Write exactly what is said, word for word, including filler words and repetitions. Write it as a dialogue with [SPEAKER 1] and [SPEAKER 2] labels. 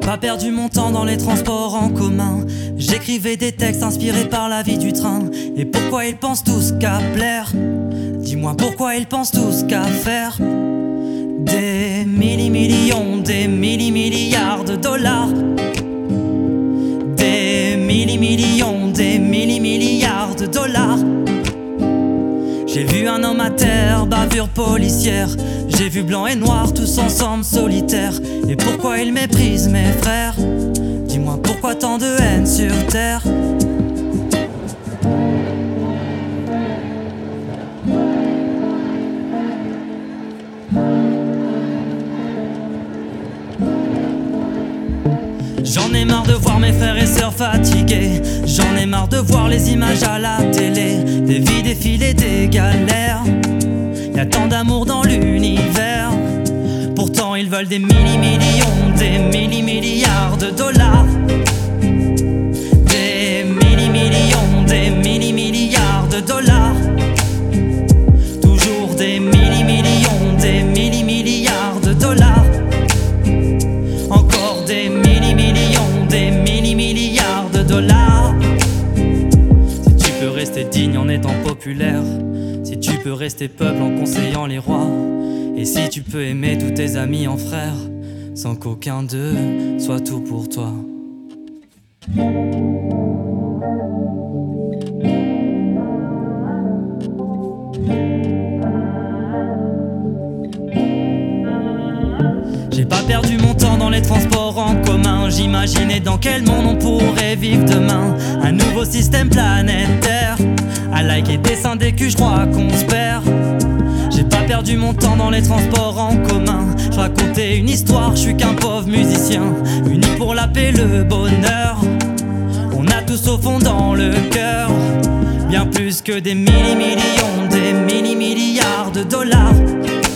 [SPEAKER 1] pas perdu mon temps dans les transports en commun. J'écrivais des textes inspirés par la vie du train. Et pourquoi ils pensent tous qu'à plaire? Dis-moi pourquoi ils pensent tous qu'à faire des milli-millions, des milli-milliards de dollars. Des milli-millions, des milli-milliards de dollars. J'ai vu un homme à terre, bavure policière. J'ai vu blanc et noir, tous ensemble solitaires. Et pourquoi ils méprisent mes frères? Dis-moi pourquoi tant de haine sur terre? J'en ai marre de voir mes frères et sœurs fatigués. J'en ai marre de voir les images à la télé, des vies défiler, des galères. Y'a tant d'amour dans l'univers. Pourtant ils veulent des milli-millions, des milli-milliards de dollars. Des milli-millions, des milli-milliards de dollars. Toujours des milli-millions, des milli-milliards de dollars. Encore des milli-millions, des milli-milliards de dollars. Si tu peux rester digne en étant populaire, si tu peux rester peuple en conseillant les rois, et si tu peux aimer tous tes amis en frères, sans qu'aucun d'eux soit tout pour toi. J'ai pas perdu mon temps dans les transports en commun. J'imaginais dans quel monde on pourrait vivre demain. Un nouveau système planétaire. À liker des seins des culs, j'crois qu'on se perd. J'ai pas perdu mon temps dans les transports en commun. J'racontais une histoire, j'suis qu'un pauvre musicien, uni pour la paix, le bonheur. On a tous au fond dans le cœur bien plus que des milli-millions, des milli-milliards de dollars.